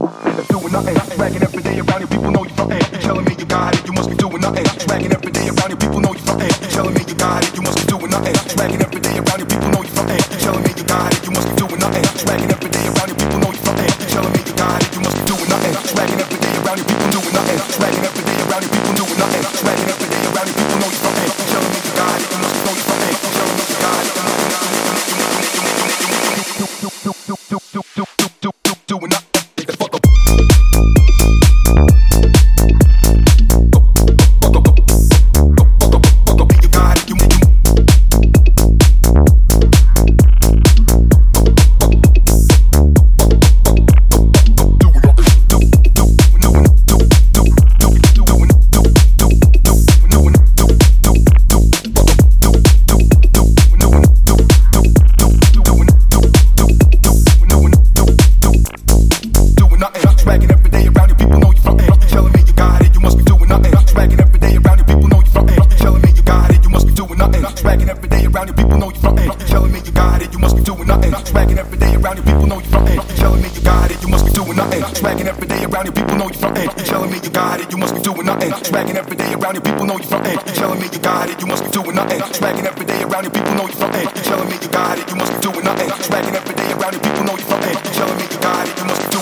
doing nothing. Bragging every day around you, people know you frontin'. Telling me you got it, you must be doing nothing. Bragging every day around you, people know you frontin'. Telling me you got it, you must be doing nothing. Bragging every day around you, people know you frontin'. Telling me you got it, you must be doing nothing. Bragging every day around you, people know you frontin'. Telling me you got it, you must be doing nothing. Bragging every day around you, people doing nothing. Bragging every day around you, people doing nothing. Bragging every day around you, people know you frontin'. Telling me you got it, you must be know you frontin'. Telling me you got it, doing nothing. Bragging every day around you, people know you frontin'. Telling me you got it, you must be doing nothing. Bragging every day around you, people know you frontin'. Telling me you got it, you must be doing nothing. Bragging every day around you, people know you frontin'. Telling me you got it, you must be doing nothing. Bragging every day around you, people know you frontin'. Telling me you got it, you must be